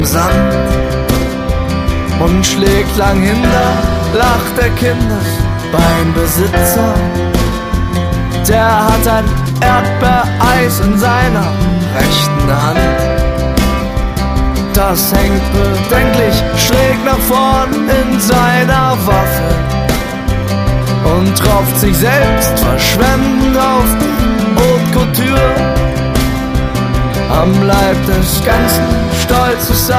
Sand und schlägt lang hinter, lacht der Kindesbeinbesitzer. Der hat ein Erdbeereis in seiner rechten Hand. Das hängt bedenklich schräg nach vorn in seiner Waffe und tropft sich selbst verschwendend auf die Haute Couture. Am Leib des Ganzen stolz ist